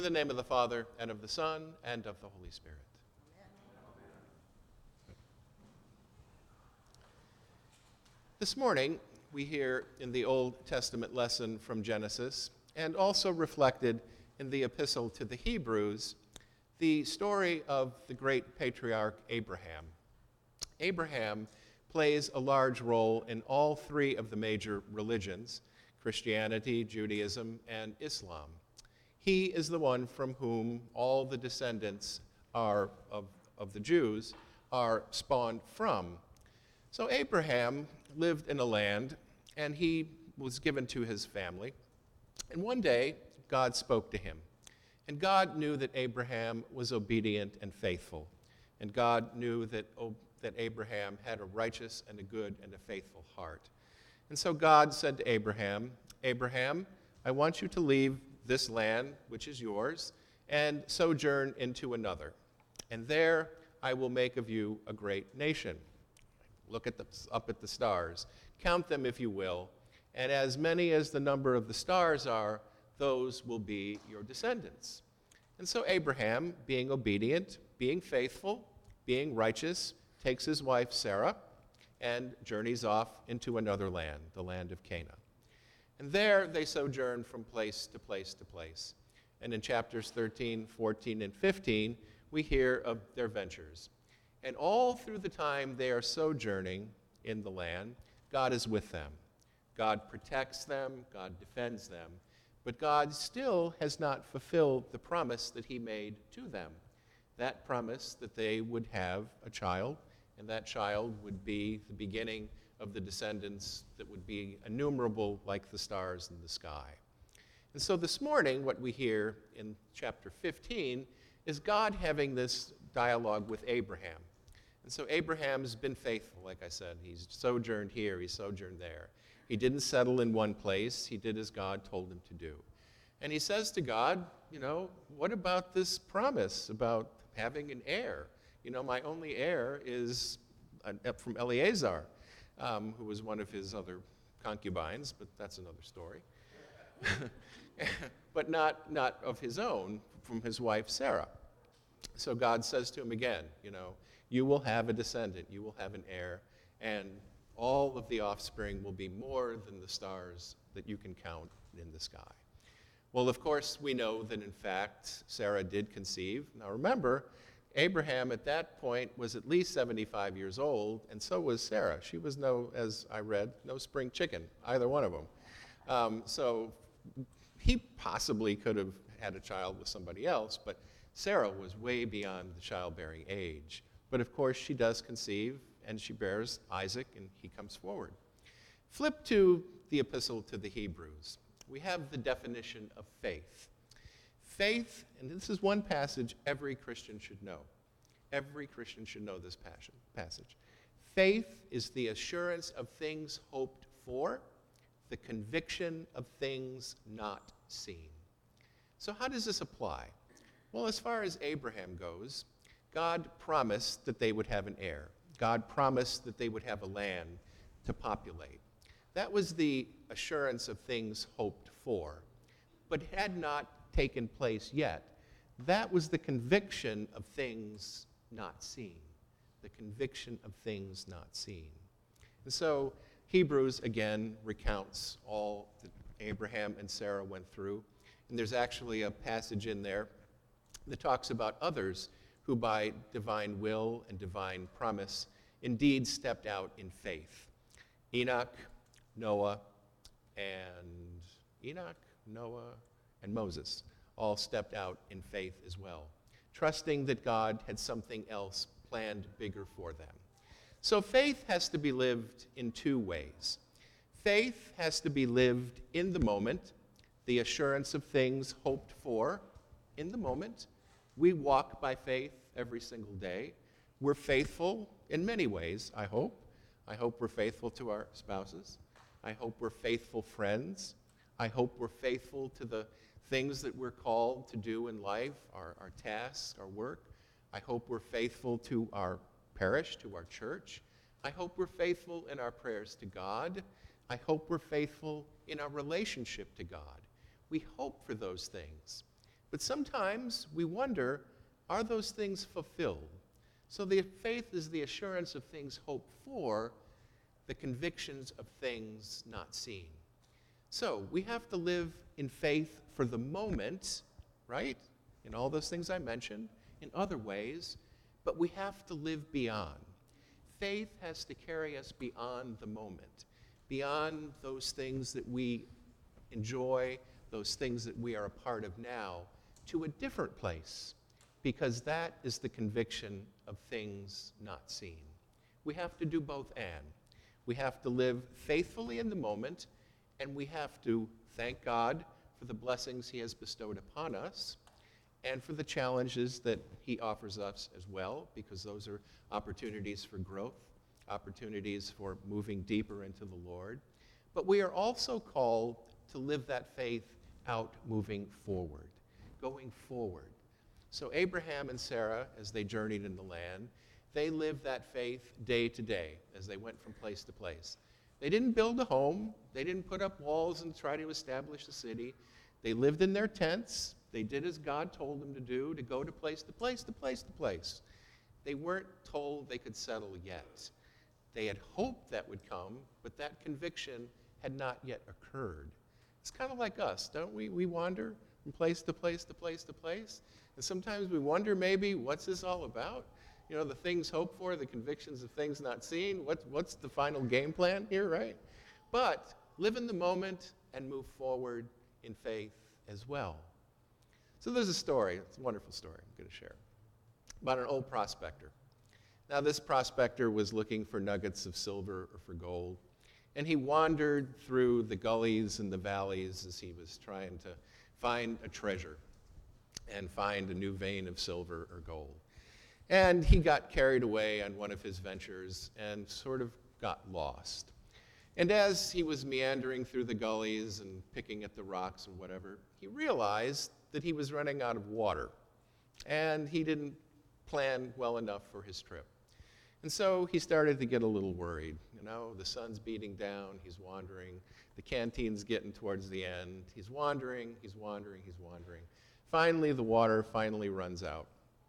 In the name of the Father, and of the Son, and of the Holy Spirit. This morning, we hear in the Old Testament lesson from Genesis, and also reflected in the epistle to the Hebrews, the story of the great patriarch Abraham. Abraham plays a large role in all three of the major religions, Christianity, Judaism, and Islam. He is the one from whom all the descendants of the Jews are spawned from. So Abraham lived in a land, and he was given to his family. And one day, God spoke to him. And God knew that Abraham was obedient and faithful. And God knew that Abraham had a righteous and a good and a faithful heart. And so God said to Abraham, Abraham, I want you to leave this land, which is yours, and sojourn into another. And there I will make of you a great nation. Look up at the stars. Count them if you will. And as many as the number of the stars are, those will be your descendants. And so Abraham, being obedient, being faithful, being righteous, takes his wife Sarah and journeys off into another land, the land of Canaan. And there they sojourn from place to place to place. And in chapters 13, 14, and 15, we hear of their ventures. And all through the time they are sojourning in the land, God is with them. God protects them, God defends them, but God still has not fulfilled the promise that he made to them. That promise that they would have a child, and that child would be the beginning of the descendants that would be innumerable like the stars in the sky. And so this morning, what we hear in chapter 15 is God having this dialogue with Abraham. And so Abraham's been faithful, like I said. He's sojourned here, he's sojourned there. He didn't settle in one place, he did as God told him to do. And he says to God, what about this promise about having an heir? My only heir is from Eleazar, who was one of his other concubines, but that's another story. But not of his own, from his wife Sarah. So God says to him again, you will have a descendant, you will have an heir, and all of the offspring will be more than the stars that you can count in the sky. Well, of course, we know that in fact Sarah did conceive. Now remember, Abraham at that point was at least 75 years old, and so was Sarah. She was as I read, no spring chicken, either one of them. So he possibly could have had a child with somebody else, but Sarah was way beyond the childbearing age. But of course, she does conceive, and she bears Isaac, and he comes forward. Flip to the epistle to the Hebrews. We have the definition of faith. Faith, and this is one passage every Christian should know. Every Christian should know this passage. Faith is the assurance of things hoped for, the conviction of things not seen. So how does this apply? Well, as far as Abraham goes, God promised that they would have an heir. God promised that they would have a land to populate. That was the assurance of things hoped for, but had not taken place yet. That was the conviction of things not seen. The conviction of things not seen. And so Hebrews, again, recounts all that Abraham and Sarah went through. And there's actually a passage in there that talks about others who by divine will and divine promise indeed stepped out in faith. Enoch, Noah, and Moses all stepped out in faith as well, trusting that God had something else planned bigger for them. So faith has to be lived in two ways. Faith has to be lived in the moment, the assurance of things hoped for in the moment. We walk by faith every single day. We're faithful in many ways, I hope. I hope we're faithful to our spouses. I hope we're faithful friends. I hope we're faithful to the things that we're called to do in life, our tasks, our work. I hope we're faithful to our parish, to our church. I hope we're faithful in our prayers to God. I hope we're faithful in our relationship to God. We hope for those things. But sometimes we wonder, are those things fulfilled? So the faith is the assurance of things hoped for, the convictions of things not seen. So we have to live in faith for the moment, right? In all those things I mentioned, in other ways, but we have to live beyond. Faith has to carry us beyond the moment, beyond those things that we enjoy, those things that we are a part of now, to a different place, because that is the conviction of things not seen. We have to do both and. We have to live faithfully in the moment, and we have to thank God for the blessings he has bestowed upon us and for the challenges that he offers us as well, because those are opportunities for growth, opportunities for moving deeper into the Lord. But we are also called to live that faith out moving forward, going forward. So Abraham and Sarah, as they journeyed in the land, they lived that faith day to day as they went from place to place. They didn't build a home. They didn't put up walls and try to establish a city. They lived in their tents. They did as God told them to do, to go to place to place to place to place. They weren't told they could settle yet. They had hoped that would come, but that conviction had not yet occurred. It's kind of like us, don't we? We wander from place to place to place to place. And sometimes we wonder maybe, what's this all about? You know, the things hoped for, the convictions of things not seen. What's the final game plan here, right? But live in the moment and move forward in faith as well. So there's a story, it's a wonderful story I'm going to share, about an old prospector. Now this prospector was looking for nuggets of silver or for gold, and he wandered through the gullies and the valleys as he was trying to find a treasure and find a new vein of silver or gold. And he got carried away on one of his ventures and sort of got lost. And as he was meandering through the gullies and picking at the rocks and whatever, he realized that he was running out of water. And he didn't plan well enough for his trip. And so he started to get a little worried. You know, the sun's beating down, he's wandering. The canteen's getting towards the end. He's wandering, he's wandering, he's wandering. Finally, the water finally runs out.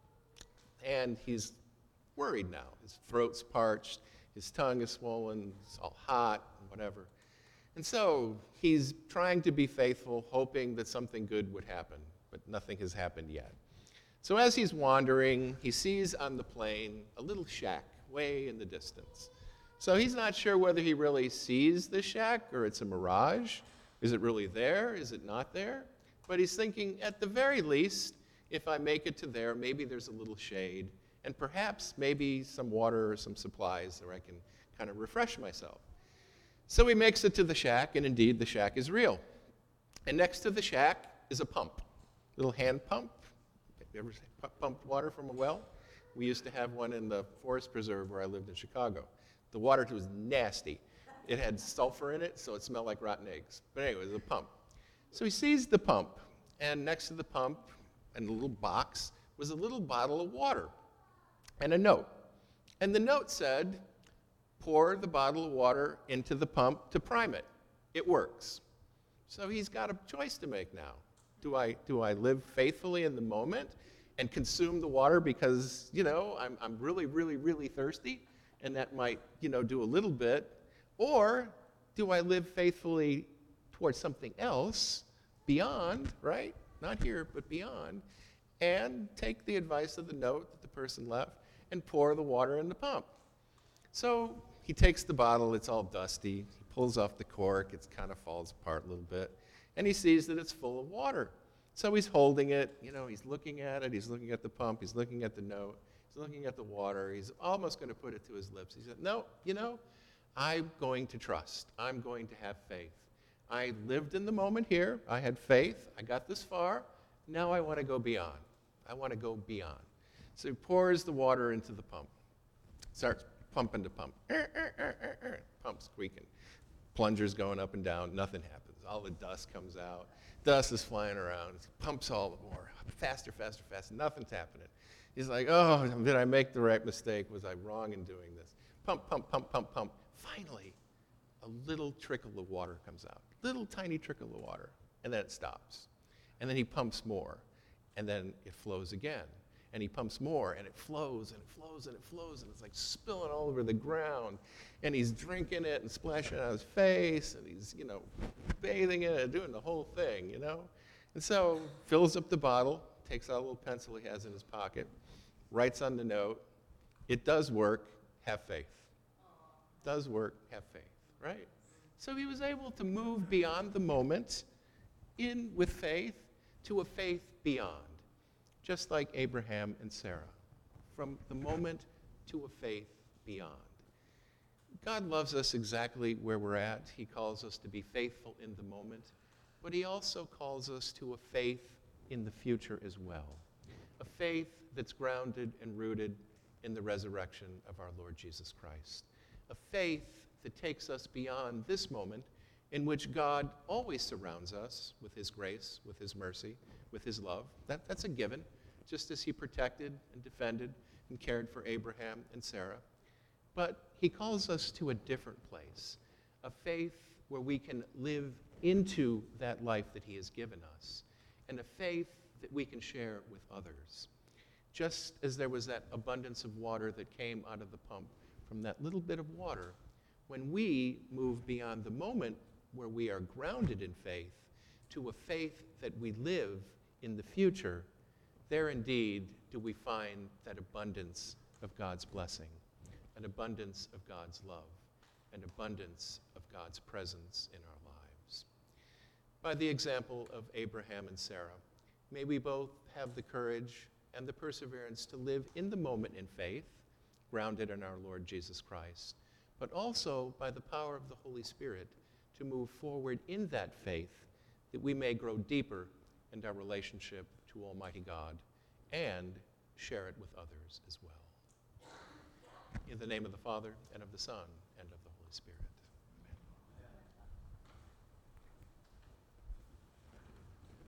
And he's worried now. His throat's parched, his tongue is swollen, it's all hot, and whatever. And so he's trying to be faithful, hoping that something good would happen, but nothing has happened yet. So as he's wandering, he sees on the plain a little shack way in the distance. So he's not sure whether he really sees the shack or it's a mirage. Is it really there? Is it not there? But he's thinking, at the very least, if I make it to there, maybe there's a little shade, and perhaps maybe some water or some supplies where I can kind of refresh myself. So he makes it to the shack, and indeed the shack is real. And next to the shack is a pump, little hand pump. You ever pumped water from a well? We used to have one in the forest preserve where I lived in Chicago. The water was nasty. It had sulfur in it, so it smelled like rotten eggs. But anyway, it was a pump. So he sees the pump, and next to the pump, in a little box, was a little bottle of water and a note. And the note said, pour the bottle of water into the pump to prime it. It works. So he's got a choice to make now. Do I live faithfully in the moment and consume the water because, you know, I'm really, really, really thirsty, and that might, you know, do a little bit? Or do I live faithfully towards something else beyond, right? Not here, but beyond, and take the advice of the note that the person left and pour the water in the pump. So he takes the bottle, it's all dusty, he pulls off the cork, it kind of falls apart a little bit, and he sees that it's full of water. So he's holding it, you know, he's looking at it, he's looking at the pump, he's looking at the note, he's looking at the water, he's almost going to put it to his lips. He said, no, you know, I'm going to trust, I'm going to have faith. I lived in the moment here, I had faith, I got this far, now I want to go beyond. I want to go beyond. So he pours the water into the pump, starts pumping the pump, pump squeaking, plungers going up and down, nothing happens. All the dust comes out, dust is flying around, it pumps all the more, faster, faster, faster, nothing's happening. He's like, oh, did I make the right mistake? Was I wrong in doing this? Pump, pump, pump, pump, pump. Finally, a little trickle of water comes out, little tiny trickle of water, and then it stops. And then he pumps more. and then it flows again. And he pumps more, and it flows, and it flows, and it flows, and it's like spilling all over the ground. And he's drinking it and splashing it on his face, and he's, bathing in it, doing the whole thing, And so fills up the bottle, takes out a little pencil he has in his pocket, writes on the note, "It does work, have faith." Does work, have faith, right? So he was able to move beyond the moment in with faith to a faith beyond, just like Abraham and Sarah, from the moment to a faith beyond. God loves us exactly where we're at. He calls us to be faithful in the moment, but he also calls us to a faith in the future as well, a faith that's grounded and rooted in the resurrection of our Lord Jesus Christ, a faith that takes us beyond this moment in which God always surrounds us with his grace, with his mercy, with his love. That's a given, just as he protected and defended and cared for Abraham and Sarah. But he calls us to a different place, a faith where we can live into that life that he has given us, and a faith that we can share with others. Just as there was that abundance of water that came out of the pump from that little bit of water, when we move beyond the moment where we are grounded in faith to a faith that we live in the future, there indeed do we find that abundance of God's blessing, an abundance of God's love, an abundance of God's presence in our lives. By the example of Abraham and Sarah, may we both have the courage and the perseverance to live in the moment in faith, grounded in our Lord Jesus Christ, but also by the power of the Holy Spirit to move forward in that faith, that we may grow deeper in our relationship to Almighty God and share it with others as well. In the name of the Father, and of the Son, and of the Holy Spirit.